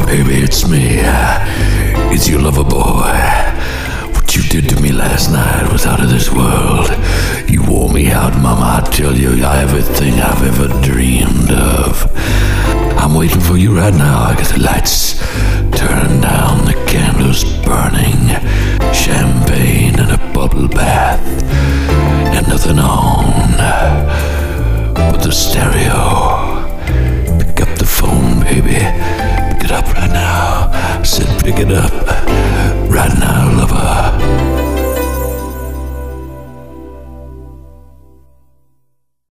baby, it's me. It's your lover boy. What you did to me last night was out of this world. You wore me out, mama. I tell you, everything I've ever dreamed of. I'm waiting for you right now. I got the lights turned down, the candles burning, champagne and a bubble bath, and nothing on but the stereo. Pick up the phone, baby. Pick it up right now. I said pick it up right now, lover.